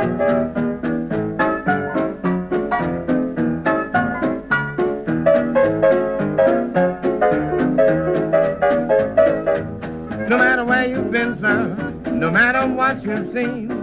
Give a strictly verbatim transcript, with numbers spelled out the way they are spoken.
No matter where you've been, son, no matter what you've seen,